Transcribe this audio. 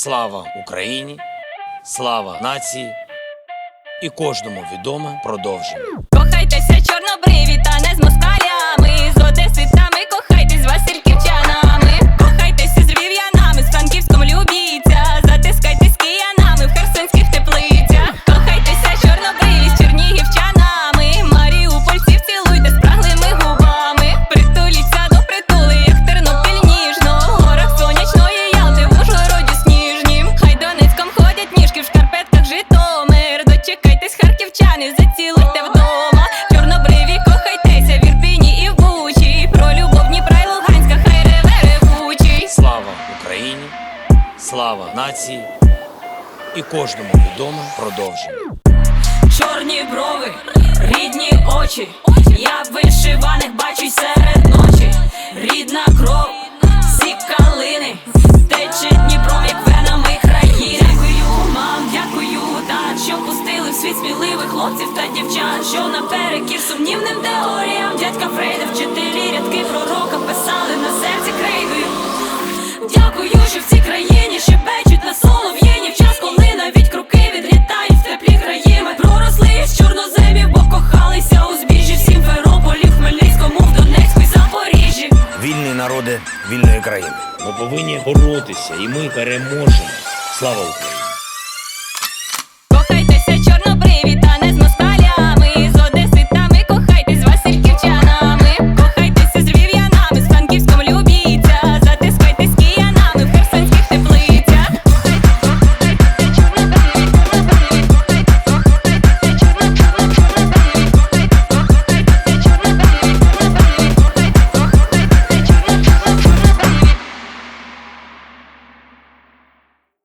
Слава Україні, слава нації і кожному відоме продовження. Кохайтеся чорнобриві та не з москалями, з одеситами кохайтесь з васильківчанами, кохайтеся з рів'янами, з Франківськом любіться, затискайтесь з киянами в херсонських теплицях. Кохайтеся чорнобриві з чернігівчанами, маріупольців цілуйте спраглими губами, притуліться до притули, як Тернопіль ніжно, в горах сонячної Ялти, в Ужгороді сніжнім, хай Донецьком ходять ніжки в шкарпетках Житомир, дочекайтесь харківчани, зацілуйте вдома. Чорнобриві кохайтеся в Ірпіні і в Бучі, про любов Дніпра й Луганська хай реве ревучий. Слава Україні, слава нації і кожному відоме продовження. Чорні брови, рідні очі, я в вишиваних бачу й серед ночі. Рідна кров, всі калини, тече Дніпром, як венами країни. Дякую, мам, дякую, тат, що пустили в світ сміливих хлопців та дівчат, що наперекір сумнівним теоріям дядька Фрейда вчителі рядки пророка писали на серці крейдою. Дякую, що в цій країні шепечуть на солов'їні, в час, коли навіть круки відлітають в теплі краї. Ми проросли з чорноземів, бо кохалися у збіжжі в Сімферополі, в Хмельницькому, в Донецьку й Запоріжжі. Вільні народи вільної країни. Ми повинні боротися, і ми переможемо. Слава Україні!